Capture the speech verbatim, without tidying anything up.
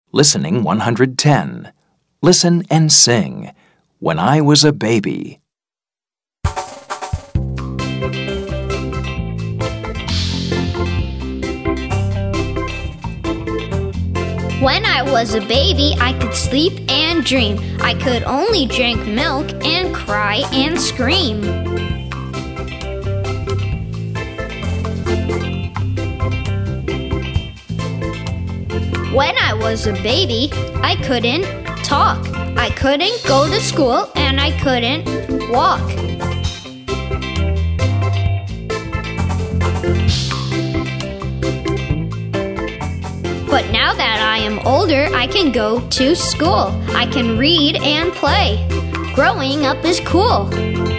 Listening one hundred ten. Listen and sing. When I was a baby. When I was a baby, I could sleep and dream. I could only drink milk and cry and scream. When I was a baby, I couldn't talk. I couldn't go to school and I couldn't walk. But now that I am older, I can go to school. I can read and play. Growing up is cool.